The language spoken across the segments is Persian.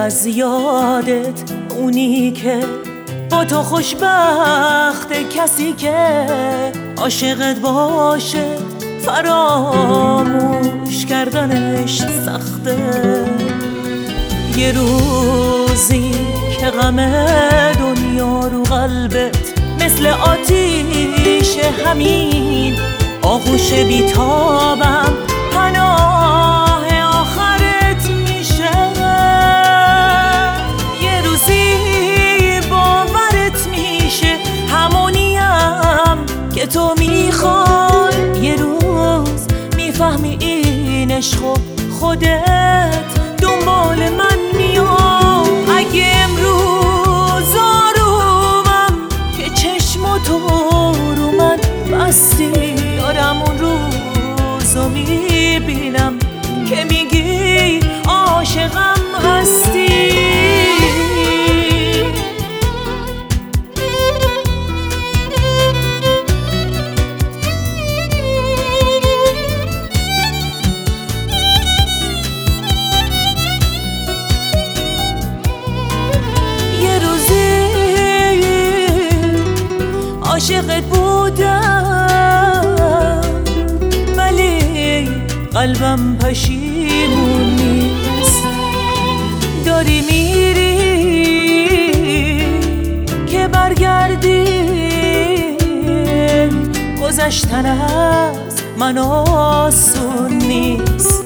از یادت اونی که با تو خوشبخت، کسی که عاشقت باشه فراموش کردنش سخته. یه روزی که غم دنیا رو قلبت مثل آتیش همین آغوش بیتابم پناه آخرت میشه. یه روزی باورت میشه همونیم که تو میخوای، یه روز میفهمی این عشق خودت دنبال من میای. اگه امروز آرومم که چشم تو رو من بستی، دارم اون روزو میبینم که میگی عاشقم هستی. عاشقت بودم ولی قلبم پشیمون نیست. داری میری که برگردی، گذشتن از من آسون نیست.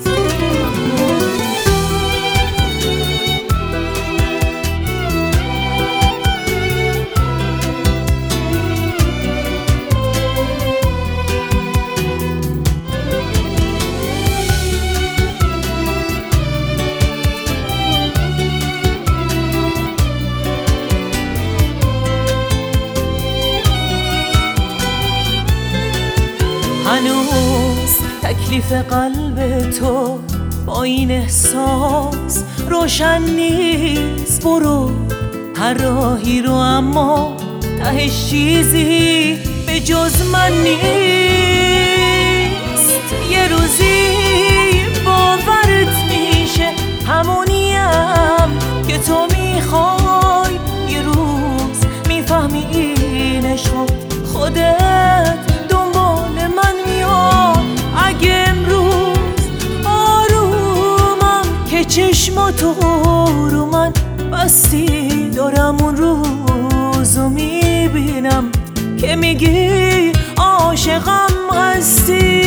هنوز تکلیف قلب تو با این احساس روشن نیست. برو هر راهی رو اما تهش چیزی به جز من نیست. یه روزی باورت میشه همونیم که تو میخوای، یه روز میفهمی این عشق خودت دنبال من میاد. اگه امروز آرومم که چشم تو رو من بستی، دارم اون روزو میبینم که میگی عاشقم هستی.